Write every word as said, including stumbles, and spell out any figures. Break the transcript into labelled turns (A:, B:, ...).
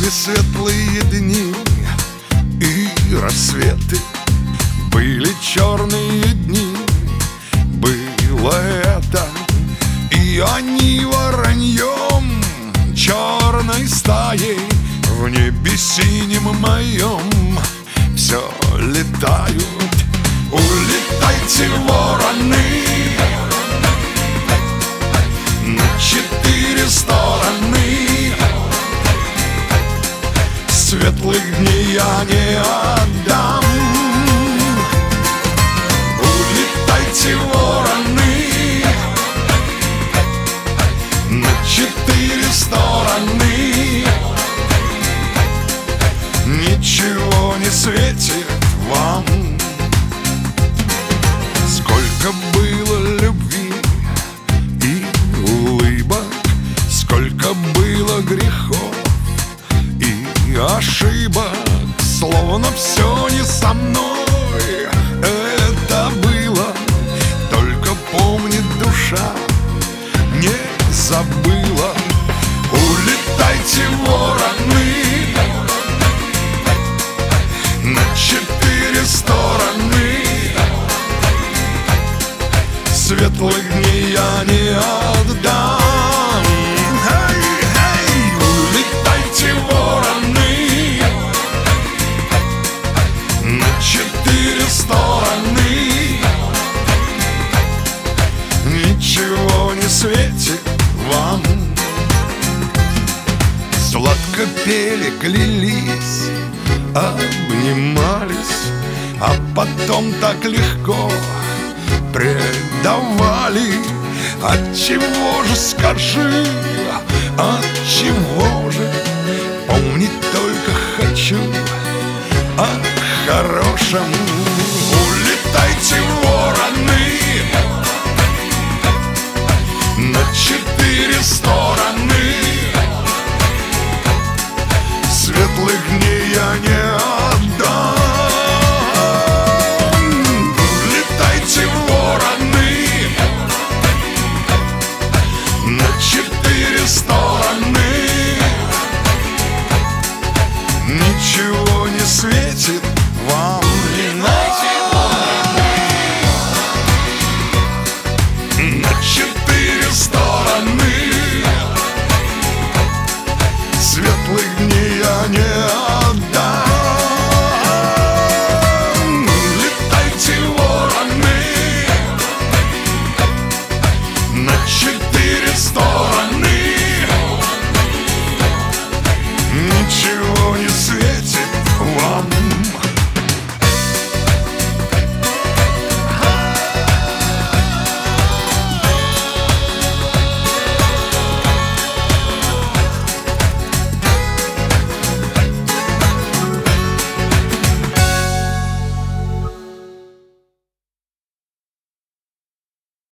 A: Были светлые дни и рассветы, были черные дни, было это. И они вороньем черной стаей в небе синем моем все летают. Улетайте, вороны, на четыре стороны. Светлых дней я не отдам. Улетайте, вороны, на четыре стороны. Ничего не светит вам. Сколько было любви и улыбок, сколько было грехов и ошибок. Словно все не со мной это было, только помнит душа, не забыла. Улетайте, вороны, на четыре стороны. Светлых дней я не отдам. Эй, эй, улетайте, вороны, на четыре стороны. Ничего не светит вам. Сладко пели, клялись, обнимались, а потом так легко предавали. Отчего же, скажи, отчего же? Помнить только хочу о хорошем. Улетайте,